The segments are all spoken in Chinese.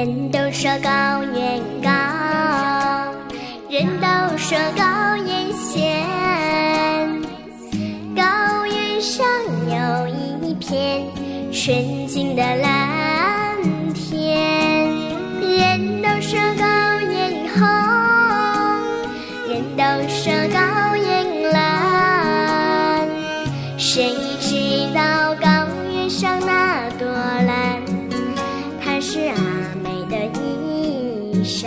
人都说高原高，人都说高原险，高原上有一片纯净的蓝天。人都说高原红，人都说高原蓝，谁知道高原上那朵蓝，它是阿妹的衣裳。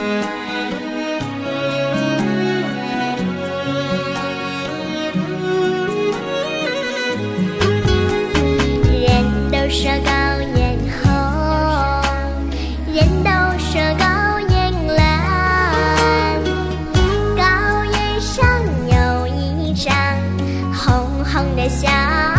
人都说高原红，人都说高原蓝，高原上有一张红红的笑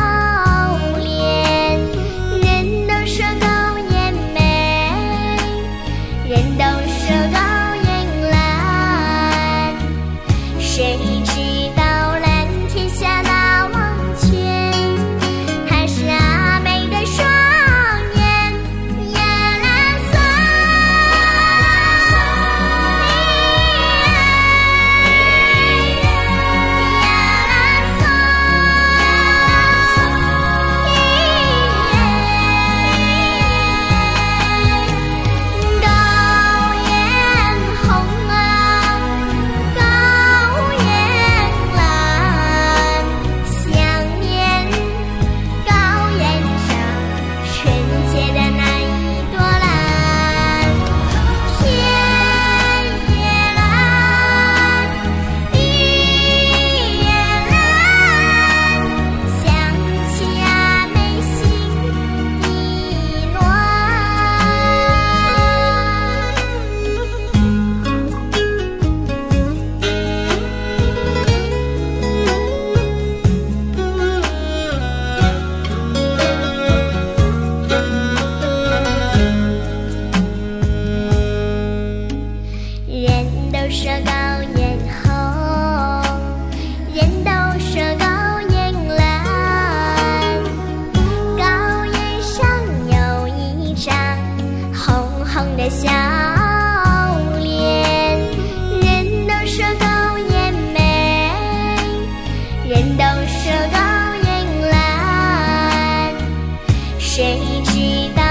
脸。人都说高原美，人都说高原蓝，谁知道蓝天下那忘泉，它是阿妹的双眼。呀啦嗦，高原红啊，高原蓝，想念高原上纯洁的那一朵蓝。天也蓝，雨也蓝，想起阿妹心底暖。人都说高原红，人都说高原蓝，高原上有一张红红的笑脸。人都说高原美，人都说高原蓝，谁知道